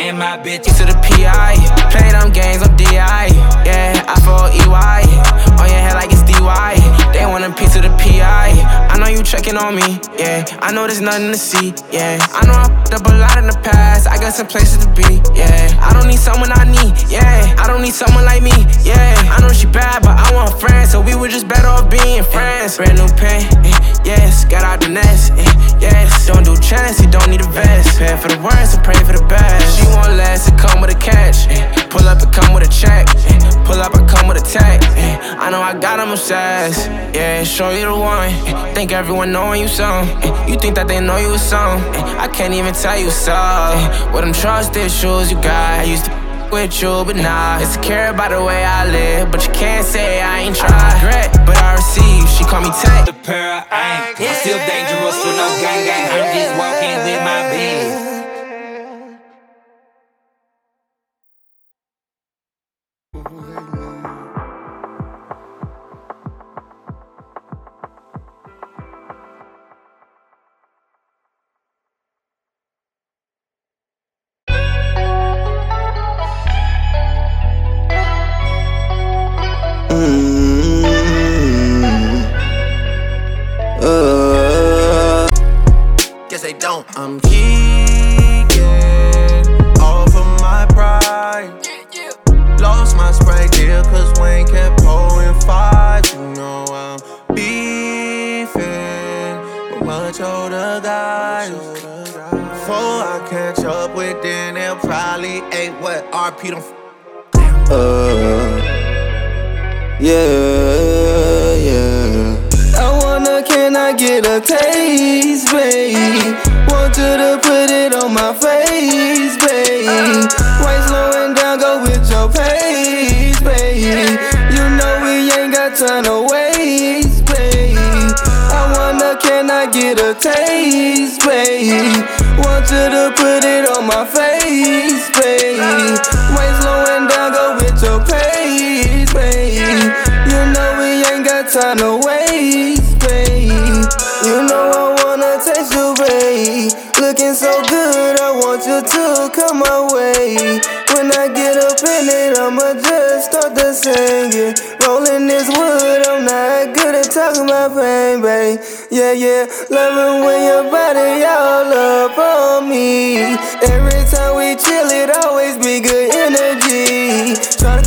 and my bitch. To the PI, play them games, I'm DI. Yeah, I for EY. On your head like it's DY. They want a piece of the PI. I know you checking on me, yeah. I know there's nothing to see, yeah. I know I f***ed up a lot in the past. I got some places to be, yeah. I don't need someone I need, yeah. I don't need someone like me, yeah. I know she bad, but I want friends, so we were just better off being friends. Brand new pen, yes. Got out the nest, yes. Don't do challenge, you don't need a vest. Prepare for the worst and pray for the best. She want less, it come with a catch. Pull up, it come with a check. Pull up, I come with a tag. I know I got them obsessed, yeah. Show you the one. Think everyone knowing you some. You think that they know you was some. I can't even tell you so. What them trust issues you got. I used to with you, but nah. It's to care about the way I live, but you can't say I ain't tried. I regret, but I receive. She call me Tank. The pair I ain't still dangerous with no gang gang. I'm just walking with my biz. Guess they don't. I'm geeking off of my pride. Lost my Sprite deal cause Wayne kept pulling five. You know I'm beefing with much older guys. Before I catch up with them, they'll probably ain't what RP don't yeah. I wanna, can I get a taste, babe? Want you to put it on my face, babe. Why slowing down, go with your pace, babe. You know we ain't got time to waste, babe. I wanna, can I get a taste, babe? Want you to put it on my face, babe. Why slowing down, go with your pace, babe. You know we ain't got time to waste, babe. You know I wanna taste you, babe. Looking so good, I want you to come my way. When I get up in it, I'ma just start to sing it. Rolling this wood, I'm not good at talking about pain, babe. Yeah, loving when your body all up on me. Every time we chill, it always be good energy. Tryna